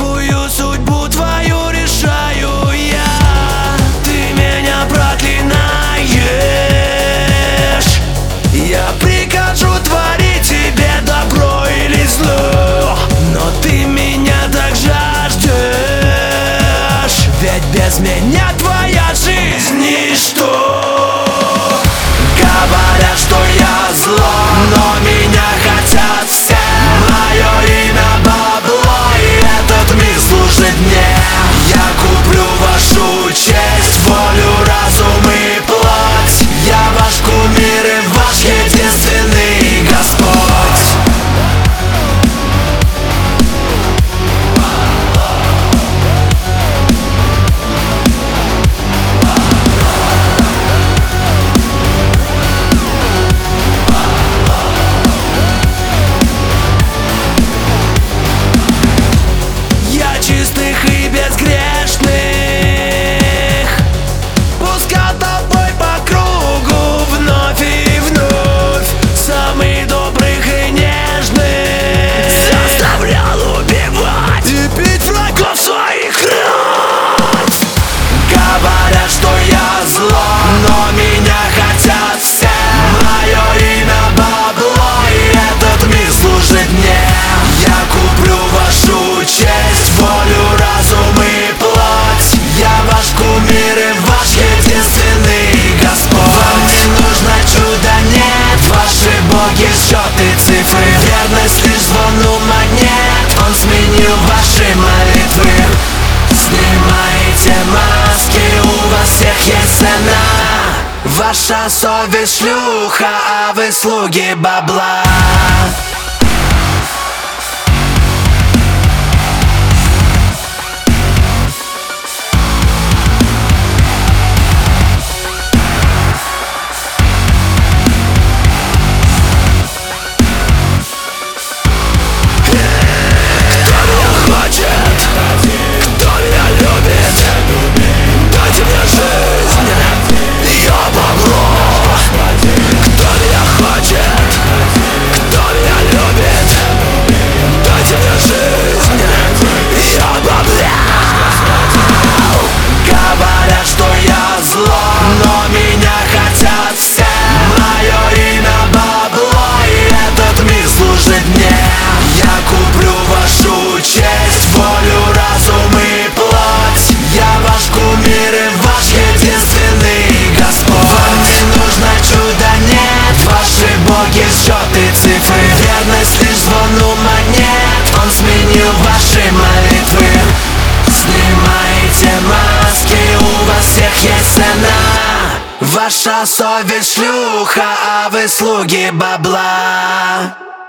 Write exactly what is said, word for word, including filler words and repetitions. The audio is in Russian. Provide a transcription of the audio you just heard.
Какую судьбу твою решаю я? Ты меня проклинаешь. Я прикажу творить тебе добро или зло, но ты меня так жаждешь. Ведь без меня твоя жизнь ничто. Говорят, что я зло, но меня хотят все. Мое имя бабло, и этот мир служит мне. Я куплю вашу честь, волю, разум и плоть. Я ваш кумир и ваш единственный Господь. Чистых и безгрешных пускал тобой по кругу вновь и вновь. Самых добрых и нежных заставлял убивать и пить врагов своих кровь. Говорят, что я зло, но меня хотят все. Мое имя бабло, и этот мир служит мне. Я куплю вашу честь, волю, разум и плоть. Я ваш кумир и ваш единственный Господь. Вам не нужно чудо, нет, ваши боги счеты цифры. Верность лишь звону монет, он сменил ваши молитвы. Снимайте маски, у вас всех есть цена. Ваша совесть шлюха, а вы слуги бабла. Счеты цифры, верность лишь звону монет, он сменил ваши молитвы. Снимайте маски, у вас всех есть цена. Ваша совесть шлюха, а вы слуги бабла.